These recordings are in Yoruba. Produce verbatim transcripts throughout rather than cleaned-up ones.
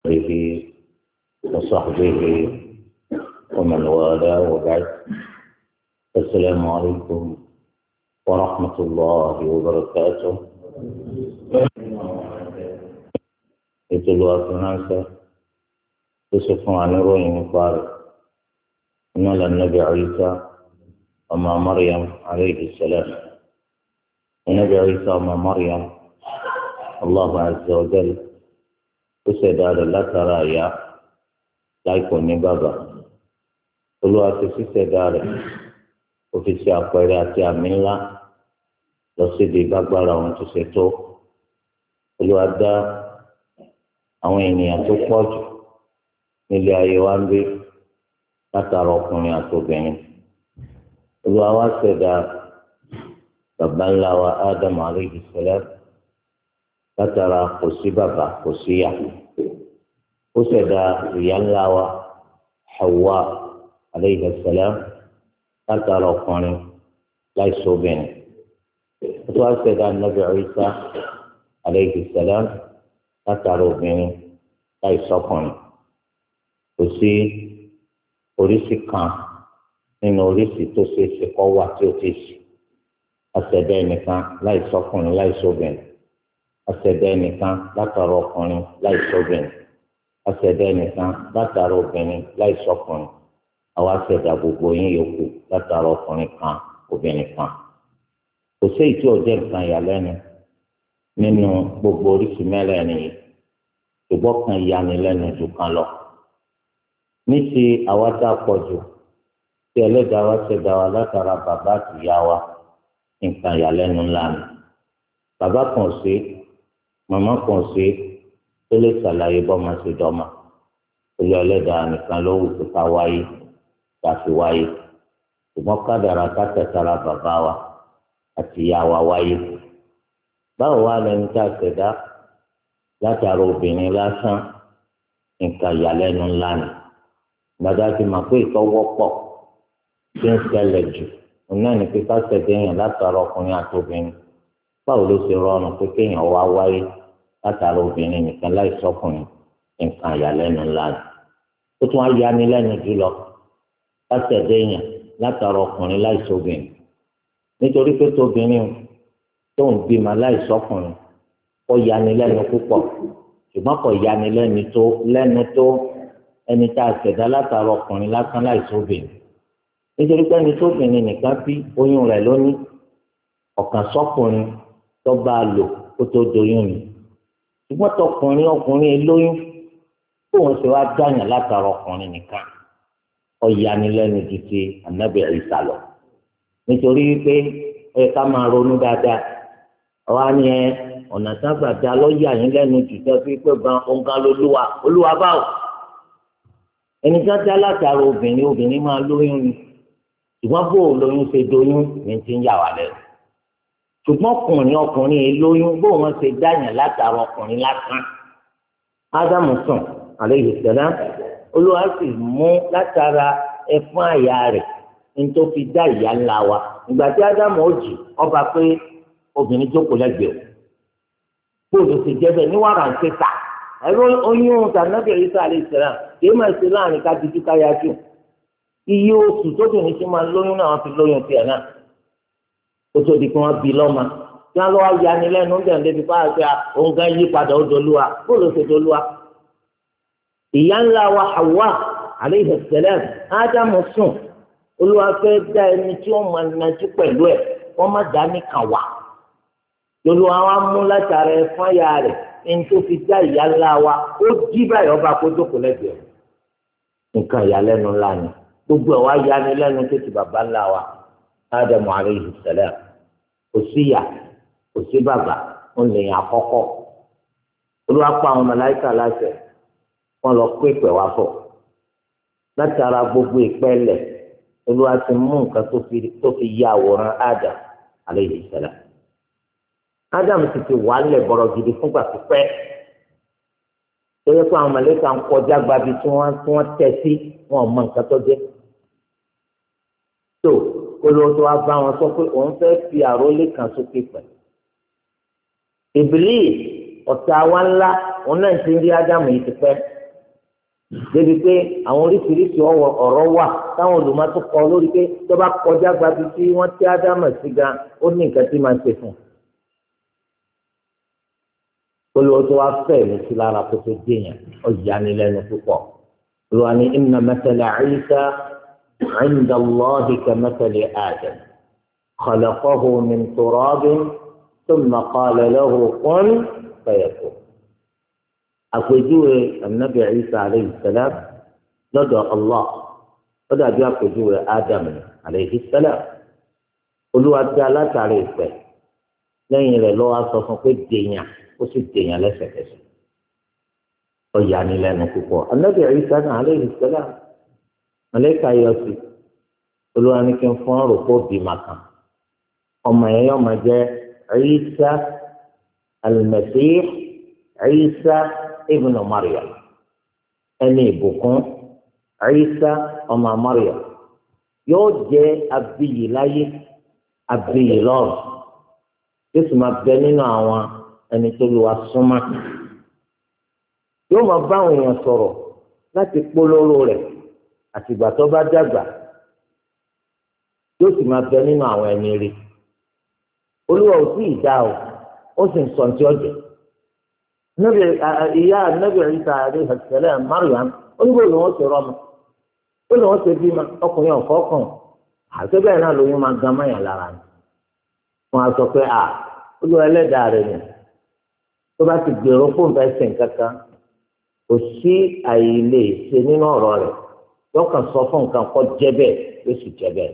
به وصحبه ومن والاه وبعد. السلام عليكم ورحمة الله وبركاته. يتلو أفنانسا يصفون عن رؤية مقارب إن النبي عيسى وما مريم عليه السلام. النبي عيسى وما مريم الله عز وجل يسعد على لا ترى يا لا يكون بابا Olúwa ti ṣíṣẹ̀dá rẹ̀ ó fi ṣe àpẹẹrẹ àti àmì ńlá lọ síbi gbàgbára ohun tó ṣe tó. Olúwa dá àwọn ènìyàn tó pọ̀ jù nílé ayé wa ń gbé látara ọkùnrin àti obìnrin. Olúwa wá ṣẹ̀dá bàbá ńlá wa Ádámù alayhi salam látara kò sí bàbá kò sí ìyá. Ó ṣẹ̀dá ìyá ńlá wa Hawa alayhi salam látara ọkùnrin láìsí obìnrin. Ó tún wá ṣẹ̀dá Nabi Isa alayhi salam látara obìnrin láìsí ọkùnrin. Kò sí oríṣi kan nínú oríṣi tó ṣe é ṣe kọ́ wà tí ó ti ṣe. Aṣẹ̀dá ẹnìkan láìsí ọkùnrin láìsí obìnrin. Aṣẹ̀dá ẹnìkan látara ọkùnrin láìsí obìnrin. Aṣẹ̀dá ẹnìkan látara obìnrin láìsí ọkùnrin. Àwa ṣẹ̀dá gbogbo yín yòókù látara ọkùnrin kan obìnrin kan. Kò sí èyí tí ó jẹ́ nǹkan ìyàlẹ́nu nínú gbogbo oríṣi mẹ́rẹ̀ẹ̀rin yìí, ṣùgbọ́n kan ìyanilẹ́nu jù kan lọ. Ní ti àwa tá a pọ̀ jù tí ẹlẹ́dàá wa ṣẹ̀dá wa látara bàbá àti ìyá wa, nǹkan ìyàlẹ́nu ńlá ni. Bàbá kan sí màmá kan sí tó lè ṣàlàyé bọ́mọ sí dọ́mọ. Olú ẹlẹ́dàá nìkan ló wù kó ká wáyé ká fi wáyé, ṣùgbọ́n kádàrá ká tẹ̀sára bàbá wa àti ìyá wa wáyé. Báwo wá lẹni tá a ṣẹ̀dá látara obìnrin lásán, nǹkan ìyàlẹ́nu ńlá ni. Gbàdá ti mọ̀ pé ìtọ́wọ́pọ̀ tí ń ṣẹlẹ̀ jù òun náà ní pé ká ṣẹ̀dá èèyàn látara ọkùnrin àti obìnrin. Báwo ló ṣe rọrùn pé kéèyàn wá wáyé látara obìnrin nìkan láì sọ́kùnrin, nǹkan ìyàlẹ́nu ńlá ni. Ó tún á yani lẹ́nu jùlọ ká ṣẹ̀dá èèyàn látara ọkùnrin láì sọ́bìnrin. Nítorí pé tóbìnrin tó ń bímọ láì sọ́kùnrin ó yani lẹ́nu púpọ̀, ṣùgbọ́n kò yani lẹ́nu tó lẹ́nu tó ẹni tá a ṣẹ̀dá látara ọkùnrin lásán láì sọ́bìnrin. Nítorí pé ẹni tóbìnrin nìkan bí oyún rẹ̀ lóní, ọ̀kan sọ́kùnrin tó bá a lò kó tó doyún ni. Ṣùgbọ́n tọkùnrin ọkùnrin lóyún tó wọn ṣe wá dáyàn látara ọkùnrin nìkan ó yani lẹ́nu ju ti Ànábì Ìsá lọ. Nítorí pé ẹ ká máa ronú dáadáa, ọ̀wá ni ẹ ọ̀nà tágbàdá lọ́ọ̀yà yín lẹ́nu jù tó fi pé gan ọ̀gá lolúwa olúwa báwò. Ẹni tó dá látara obìnrin obìnrin máa lóyún ni, ṣùgbọ́n bó o lóyún ṣe doyún ní ti ń yà wá lẹ́nu. Ṣùgbọ́n ọkùnrin ọkùnrin yìí lóyún bó wọn ṣe dáyàn látara ọkùnrin lásán. Ádámù sùn alayhi salam, olúwa sì mú látara ẹfún àyà rẹ̀ nítorí fi dá ìyá ńlá wa. Ìgbà tí Ádámù ó jì ọba pé obìnrin jókòó lẹ́gbẹ̀ẹ́ o. Bóòlù ti jẹ́ bẹ́ẹ̀ ní wàrà ń ṣe ta. Ẹ̀rọ oyún Ànábì Ìsá alayhi salam kìí máa ṣe láàrin ká dúdú ká yájú. Iye oṣù tóbìnrin ti máa lóyún náà wọ́n fi lóyún tiẹ̀ náà. Ó tó di pé wọ́n bí lọ́mọ. Tí wọ́n lọ́wọ́ yani lẹ́nu ń dẹ̀ débi fáwọn ṣe òun gan yí padà ó dolúwa. Bóòlù ṣe dolúwa. Ìyá ńlá wa Hawa alayhi salam, Ádámù sùn. Olúwa fẹ́ dá ẹni tí wọ́n máa nàjú pẹ̀lú ẹ̀, wọ́n má dá ní kàwá. Olúwa wa mú látara ẹ̀fọn ayà rẹ̀ ẹni tó fi dá ìyá ńlá wa ó jí báyìí ọba kó jókòó lẹ́gbẹ̀ẹ́. Nǹkan ìyàlẹ́nu ńlá ni. Gbogbo ẹ̀ wá yani lẹ́nu tó ti bàbá ńlá wa Ádámù alayhi salam. Kò sí ìyá kò sí bàbá ń lè yàn àkọ́kọ́. Olúwa pa àwọn màláíkà láṣẹ wọ́n lọ pé ìpè wá fọ̀. Látara gbogbo ìpẹ́lẹ̀ Olúwa ti mú nǹkan tó fi tó fi yí àwòrán Ádámù alayhi salam. Ádámù ti ti wà lẹ̀ bọ̀rọ̀ gidi fúngbà pípẹ́. Tó yẹ kó àwọn màláíkà ń kọjá gbabi tí wọ́n tí wọ́n tẹ̀ sí wọn ò mọ nǹkan tó jẹ́. Tó olóòótọ́ wa bá wọn sọ pé òun fẹ́ fi àrólé kan sókè pẹ̀. Ìbílíì ọ̀tá wa ńlá òun náà ti ń rí Ádámù yìí ti pẹ́. débi pé àwọn oríṣiríṣi ọ̀rọ̀ wà táwọn olùmọ̀tò kọ lórí pé tó bá kọjá gbabi tí wọ́n ti ádámà sí gan ó ní nǹkan tí máa ń ṣe fún un. olùwọ́ tó wá fẹ́ mi sí lára kó tó déyàn ọ̀yanilẹ́nu púpọ̀. olùwà ní inna mathala Isa inda Allahi kamathali Adam khalaqahu min turabin thumma qala lahu kun fayakun. àpèjúwe anabi Isa aleyhi salam lọ́dọ̀ Allah ó dàbí àpèjúwe Adam aleyhi salam. olúwa tí alátàrí ìfẹ́ lẹ́yìn rẹ̀ lọ́wọ́ sọ fún pé dèèyàn ó sì dèèyàn lẹ́sẹ̀kẹsẹ̀. ọ̀yanilẹ́nu púpọ̀. anabi Isa aleyhi salam màláíkà yọ sí olúwa ní kí n fún ọ̀rọ̀ kó bí màkàn ọmọ yẹn yọ máa jẹ́ Isa al-Masih Isa ibn Maryam ẹni ìbùkún Isa ọmọ Maryam yóò jẹ́ abiyì láyé abiyì lọ́run yóò sì máa bẹ nínú àwọn ẹni tó lu wa súnmọ́ yóò máa bá àwọn èèyàn sọ̀rọ̀ láti polówó rẹ̀ àtìgbà tó bá dàgbà yóò sì máa bẹ nínú àwọn ẹni rí olúwa ò sí ìdá o ó sì ń sọ ní ọjọ́ nabi ìyá nabi Isa alayhi salam Maryam onígbò ló wọn ṣe rọmọ ó lọ wọn ṣe bímọ ọkùnrin ọkọọkan àti bẹ́ẹ̀ náà lóyún máa gan mọyàn lára ni wọn á sọ pé à olúwa ẹlẹ́dàá rẹ̀ ni tó bá ti gbèrò fóun fẹẹ sìn kankan kò sí àyè lè ṣe nínú ọ̀rọ̀ rẹ̀ lọkàn sọ fún nǹkan kọ jẹ bẹ́ẹ̀ yóò sì jẹ bẹ́ẹ̀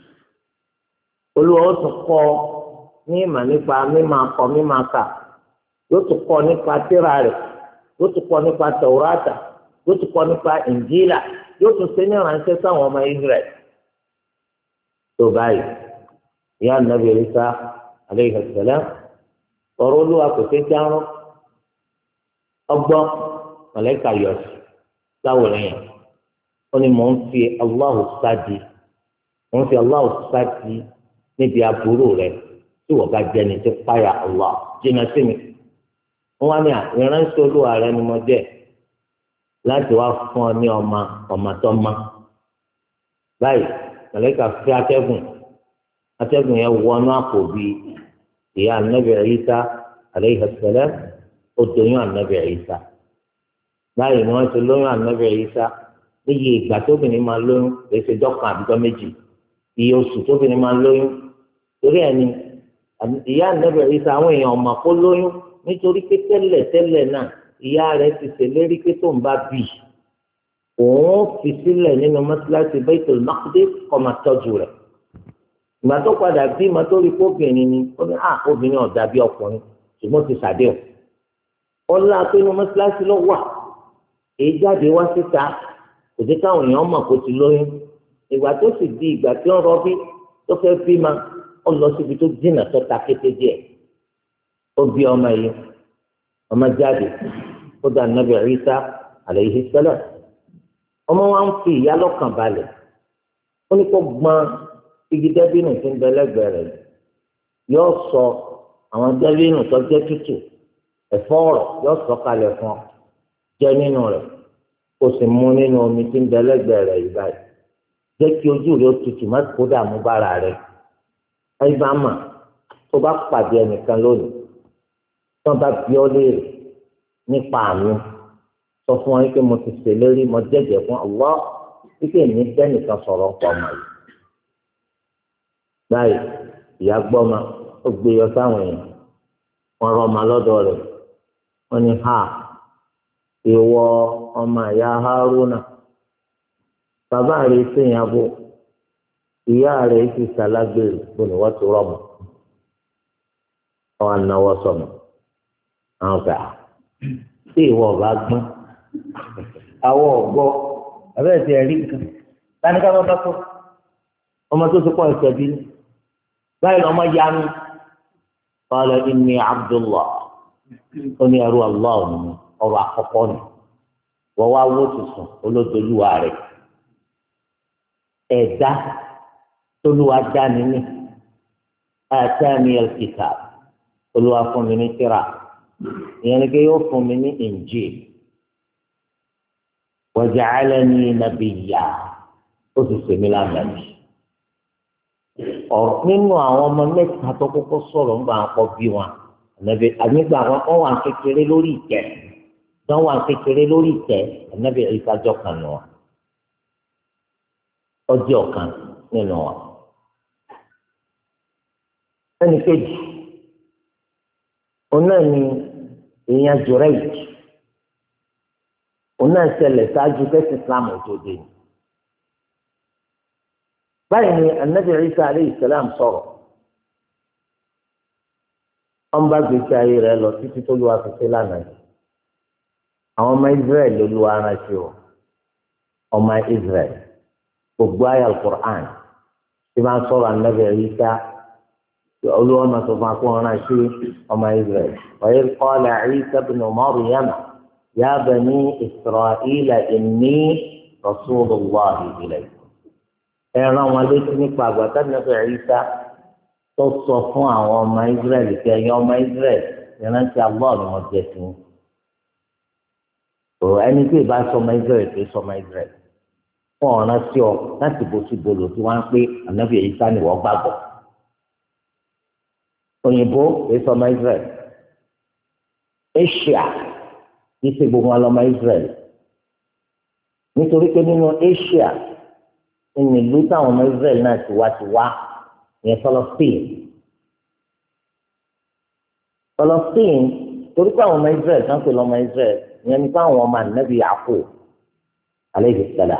olúwa ó tún kọ́ ní ìmọ̀ nípa mímọ̀ akọ mímọ̀ aka yóò tún kọ́ nípa tírà rẹ̀ yóò tún kọ́ nípa tẹwúrátà yóò tún kọ́ nípa ìnjílà yóò tún ṣe ní ìránṣẹ́ sáwọn ọmọ Israẹl tó báyìí ìyá nàbẹ Ìsá aleyhi salam ọ̀rọ̀ olúwa kò ṣe járọ ọgbọ́n mọlẹka yọsí láwòrán yẹn ó ní mò ń fi Allahu sáàdì mò ń fi Allahu sáàdì níbi aburú rẹ̀ tí wọ́n bá jẹ́ ní ti páyà Allah jìnnà sí mi. wọ́n wá ní ìránṣẹ́ olúwa rẹ̀ ni mo jẹ́ láti wá fún ọ ní ọmọ ọmọ tó mọ́. báyìí màlàíkà fi atẹ́gùn atẹ́gùn yẹn wọnú àpò bíi ìyá Ànábì Ìsá alayhi salam ó doyún Ànábì Ìsá. báyìí ni wọ́n ti lóyún Ànábì Ìsá níye ìgbà tóbìnrin máa lóyún èsì dọ́kan àbíjọ́ méjì iye oṣù tóbìnrin máa lóyún torí ẹni ìyá Ànábì Ìsá àwọn èèyàn ọmọ kó lóyún nítorí pé tẹ́lẹ̀ tẹ́lẹ̀ náà ìyá rẹ̀ ti ṣèlérí pé tó ń bá bì òun fi sílẹ̀ nínú mọ́sálásí Baitul Maqdis kó máa tọ́jú rẹ̀ ìgbà tó padà bí ìmọ̀ tó rí kóbìnrin ni ó ní à obìnrin ọ̀dà bí ọkùnrin ṣùgbọ́n ti ṣàdéhùn ọlá pé inú mọ́sálásí ló wà èyí jáde wá síta kò sí káwọn èèyàn mọ̀ kó ti lóyún ìgbà tó sì di ìgbà tí ó rọbí tó fẹ́ bí ma ó lọ síbi tó dínà tó ta kété díẹ̀ ó bí ọmọ yìí ọmọ jáde ó dá Ànábì Ìsá alayhi salam ọmọ wa ń fi ìyá lọ́kàn balẹ̀ ó ní kó gbọ́n igi dẹ́bínù tó ń bẹ lẹ́gbẹ̀ẹ́ rẹ̀ yóò sọ àwọn dẹ́bínù tó jẹ́ tútù ẹ̀fọ́ ọ̀rọ̀ yóò sọ kalẹ̀ fún ọ jẹ nínú rẹ̀ kó sì mú nínú omi tó ń bẹ lẹ́gbẹ̀ẹ́ rẹ̀ yìí báyìí jẹ́ kí ojú rẹ̀ ó tutù má kó dààmú bára rẹ̀ ẹ bá mà tó bá pàdé ẹnìkan lónìí tó bá bí ọ léèrè nípa àánú sọ fún wọn pé mo ti ṣèlérí mo jẹ́jẹ́ fún Allah wípé èmi bẹ́nìkan sọ̀rọ̀ nǹkan ọmọ yìí báyìí ìyá gbọ́mọ ó gbé yọ sáwọn èèyàn wọn rọ ọmọ lọ́dọ̀ rẹ̀ wọ́n ní ha ìwọ ọmọ ìyá Haruna bàbá rẹ̀ ṣèyàbò ìyá rẹ̀ ti ṣàlágbèrè bóni wọ́n ti rọmọ wọn náwó sọmọ àwọn fẹ́ tí ìwọ ọba gbọ́n àwọn ọ̀gbọ́ abẹ́rẹ́ ti ẹ̀rí nǹkan tani ká bá bá tó ọmọ tó ti pọ̀ ẹ̀sẹ̀ bí báyìí lọ́mọ ya mi qala inni Abdullah ó ní ẹrú Allah ọ̀nà ọ̀rọ̀ àkọ́kọ́ ni wọ́n wá wó tuntun olódolúwa rẹ̀ ẹ̀dá tolúwa dá nínú atani al-kitab olúwa fún mi ní tírà ìyẹn ni pé yóò fún mi ní Injil waja'alani nabiyya ó sì sèmi lánàbì. ọ̀rọ̀ nínú àwọn ọmọ mẹ́ta tó kọ́kọ́ sọ̀rọ̀ ńgbà wọn kọ́ bí wọn ànábì ànígbà wọn kọ́ wà kékeré lórí ìtẹ́ wọn wà kékeré lórí ìtẹ́ ànábì Ìsá jọ kan nù wọn ọjọ́ kan nínú wọn. ẹnì kejì òun náà ni èèyàn Jurayj òun náà ṣẹlẹ̀ ṣáájú kẹ́sì Islam tó dé ni. báyìí ni anabi Isa aleyhi salam sọ̀rọ̀ wọn bá gbèsè ayé rẹ̀ lọ títí tó lu afẹ́fẹ́ lánàá yìí àwọn ọmọ Israẹl ló lu ara ṣe o ọmọ Israẹl gbogbo ayé al-Qur'an tí wọn sọ̀rọ̀ anabi Isa olúwa máa sọ fún akó ọ̀ràn ṣe ọmọ Israẹl wa idh qala Isa ibn Maryam ya bani Isra'ila inni rasulullahi ilaykum. ẹran wọn létí nípa àgbàtà nàbẹ Ìsá tó sọ fún àwọn ọmọ Israẹli kí ẹ̀yin ọmọ Israẹli ìrántí Allah ni wọn jẹ sí i ẹni tí ìbá sọmọ Israẹli tó sọmọ Israẹli fún ọ̀ràn sí ọ láti bó sí bolo tí wọn ń pé ànábì Ìsá ni wọn gbàgbọ́ òyìnbó tó sọmọ Israẹli Asia kì í ṣe gbogbo wọn lọmọ Israẹli nítorí pé nínú Asia ní ìlú táwọn ọmọ Israẹli náà ti wá ti wá ìyẹn Palestine Palestine torí pé àwọn ọmọ Israẹli kan pè lọ́mọ Israẹli ìyẹn nípa àwọn ọmọ ànábì Yaqub alayhi salam.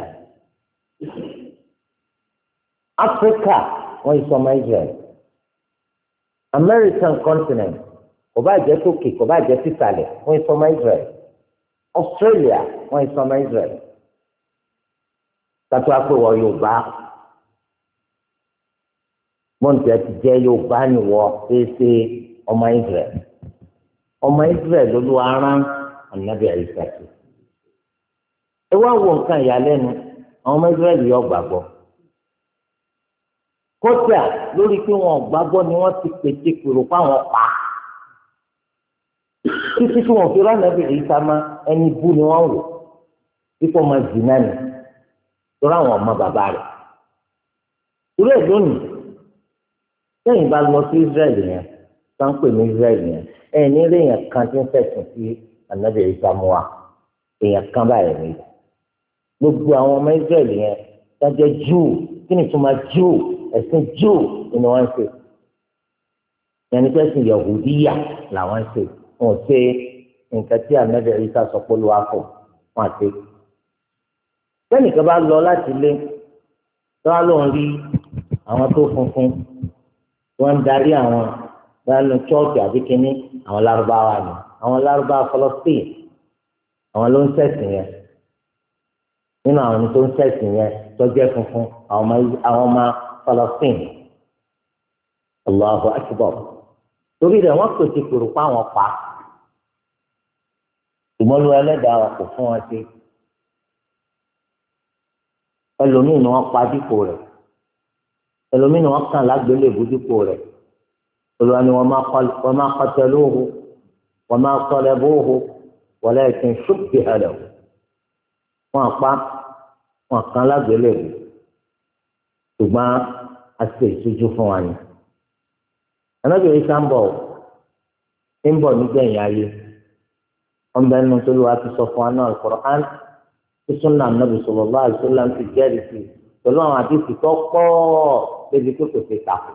Africa wọ́n yìí sọmọ Israẹli American continent kò bá jẹ́ tókè kò bá jẹ́ sísàlẹ̀ wọ́n yìí sọmọ Israẹli Australia wọ́n yìí sọmọ Israẹli kátó àpò wọ Yorùbá mọ̀ntì ẹ̀ ti jẹ́ Yorùbá ni wọ́ ṣeéṣe ọmọ Israẹl ọmọ Israẹl ló ló arán ànábì Ìsá sí. ẹ wá wo nǹkan ìyàlẹ́nu àwọn ọmọ Israẹl yọ gbàgbọ́ kódà lórí pé wọn gbàgbọ́ ni wọ́n ti pèsè pèrò fáwọn pa títí tí wọn fi rán ànábì Ìsá má ẹni bú ni wọ́n wò kíkọ́ máa jì náà ni torí àwọn ọmọ bàbá rẹ̀ irú ẹ̀ lónìí lẹ́yìn bá lọ sí Israẹli yẹn sáńpẹ̀ ní Israẹli yẹn ẹ̀ ní ilé yẹn kan tí ń fẹ̀sùn sí ànábì Ìsá mú wa èèyàn kan báyìí rí gbogbo àwọn ọmọ Israẹli yẹn dájọ́ Júù kí ni tó máa Júù ẹ̀sìn Júù ni wọ́n ń ṣe yẹn ní fẹ́sìn Yahudiya làwọn ń ṣe wọn ò ṣe nǹkan tí ànábì Ìsá sọ pé olúwa kọ wọn àti sẹ́nìkan bá lọ láti ilé tó wá lóun rí àwọn tó funfun wọ́n ń darí àwọn lánàá chọ́ọ̀tì àbí kínní àwọn lárúbáwá ni àwọn lárúbáwá Palestine àwọn ló ń ṣẹ̀sìn yẹn nínú àwọn tó ń ṣẹ̀sìn yẹn tó jẹ́ funfun àwọn ọmọ Palestine Allahu Akbar torí rẹ̀ wọ́n pèsè pèrò pa àwọn pa ìmọ̀lú ẹlẹ́dàá kò fún wọn ṣe ẹlòmíì ni wọ́n pa dípò rẹ̀ ẹlòmíì ni wọ́n kàn lágbélébùú dípò rẹ̀ olùwà ni wọ́n máa qataluhu wa ma salabuhu walakin shubbiha lahu wọ́n pa wọ́n kàn lágbélébùú ṣùgbọ́n a ṣe ìṣojú fún wa ni. Ànábì Ìsá ń bọ̀ ń bọ̀ nígbẹ̀yìn ayé wọ́n bẹ nínú tó lù wá ti sọ fún wa náà Al-Qur'an sunna Ànábì sallallahu alaihi wasallam ti jẹ́rìí sí pẹ̀lú àwọn àdìsí tó pọ̀ débi tó kò ṣe takò.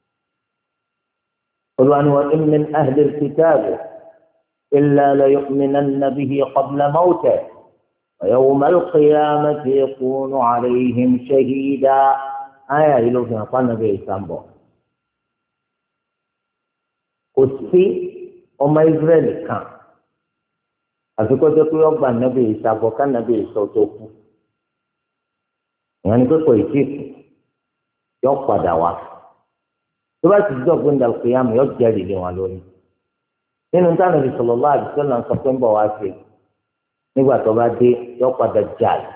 Olúwa ni wa in min ahli al-kitab illa layu'minanna bihi qabla mawtihi wa yawma al-qiyamati yakunu alayhim shahida. Àyà yìí ló fi hàn pa Ànábì Ìsá ń bọ̀. Kò sí ọmọ Ísírẹ́lì kan àfikún tó pé ọgbà nàbẹ ìsàbọ ká nàbẹ ìsọ tó kú ìyẹn ni pé kò tí kù yọ padà wá tó bá ti di ọgbìn dàlùkù yàmù yọ jẹ́rìí lé wọn lórí nínú táwọn Ànábì sallallahu alaihi wasallam sọ pé ń bọ̀ wá sí nígbà tó bá dé yọ padà jáde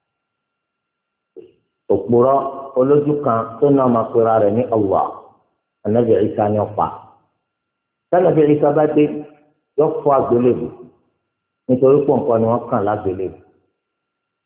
òpùrọ́ olójú kan tó náà máa pera rẹ̀ ní Allah Ànábì Ìsá ni ọ̀pá Ànábì Ìsá bá dé yọ fọ́ àgbélébùú nítorí pọ̀ nǹkan ni wọ́n kàn lágbélé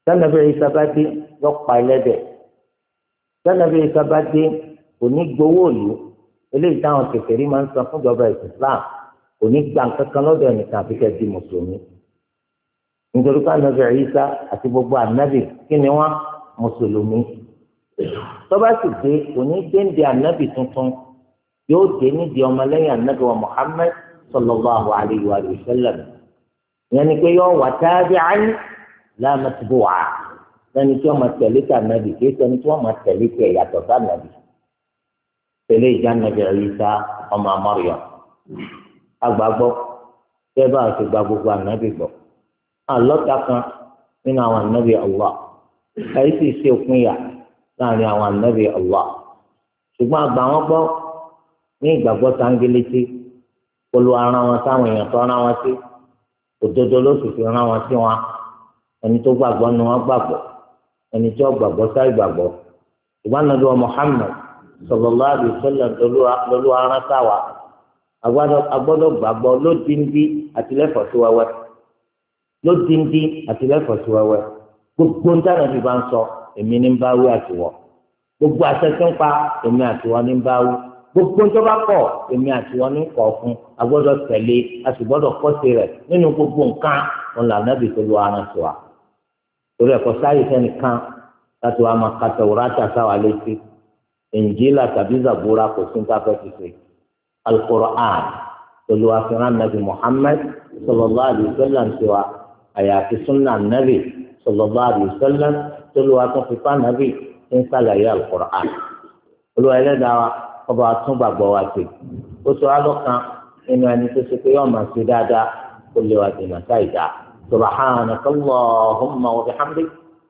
sanabi Ìsá bá dé yọ pa ẹlẹ́dẹ̀ sanabi Ìsá bá dé kò ní gbowó òlu eléyìí táwọn kèfèrí máa ń san fún ìjọba ẹ̀sìn Islam kò ní gbà kankan lọ́dọ̀ ẹnìkan àfi kẹ́ di mùsùlùmí nítorí pé anabi Ìsá àti gbogbo anabi kí ni wọ́n mùsùlùmí tọ́ba sì dé kò ní dénde anabi tuntun yóò dé nídìí ọmọlẹ́yìn anabi wa Muhammad sallallahu alayhi wa sallam yẹn ni pé yóò wà tabi'an la matbu'a lẹ́ni tí wọ́n máa tẹ̀lé tà nàbì kì í ṣẹni tí wọ́n máa tẹ̀lé tẹ̀ yàtọ̀ bá nàbì tẹ̀lé ìjà nàbì Ìsá ọmọ Maryam agbàgbọ́ tẹ́ bá a ti gba gbogbo ànábì gbọ́ àlọ́ta kan nínú àwọn ànábì Allah èyí sì ṣe òpin yà láàrin àwọn ànábì Allah ṣùgbọ́n àgbà wọn gbọ́ ní ìgbàgbọ́ sáńgélétí olú ara wọn sáwọn èèyàn tó rán wọn sí òdodo ló sì fi rán wọn sí wọn ẹni tó gbàgbọ́ ni wọ́n gbàgbọ́ ẹni tí wọ́n gbàgbọ́ sáì gbàgbọ́ ṣùgbọ́n nàbí wa Muhammad sallallahu alaihi wasallam lọ́lú ara sáwà agbọ́dọ̀ gbàgbọ́ lódìndí àti lẹ́fọ̀ọ́sí wẹ́wẹ́ lódìndí àti lẹ́fọ̀ọ́sí wẹ́wẹ́ gbogbo ń dáná bí bá ń sọ èmi ní ń bá wí àtiwọ́ gbogbo àṣẹṣẹ ń pa èmi àtiwọ́ ní ń bá wí gbogbo ń tó bá kọ̀ èmi àtiwọ́ ní kọ̀ fún agbọ́dọ̀ tẹ̀lé a sì gbọ́dọ̀ kọ́sí rẹ̀ nínú gbogbo nǹkan òun là nàbì tó lu ara sí wa torí ẹ̀kọ́ sáyé sẹ́nìkan láti wá máa ka Tawrata sáwà létí Injila tàbí Zabura kò sí níta fẹ́ ti ṣe Al-Qur'an tolu afiran nabi Muhammad sallallahu alaihi wasallam ti wa àyàfi sunna nabi sallallahu alaihi wasallam tolu atúnfipá nabi ń sàlàyé Al-Qur'an olùwà ẹlẹ́dàá wa ọba àtúngbàgbọ́ wa ti ó sọ alọ́kan nínú ẹni tó ṣe pé yóò máa ṣe dáadáa kó lè wà dènà sáìdá subhanaka Allahumma wa bihamdik.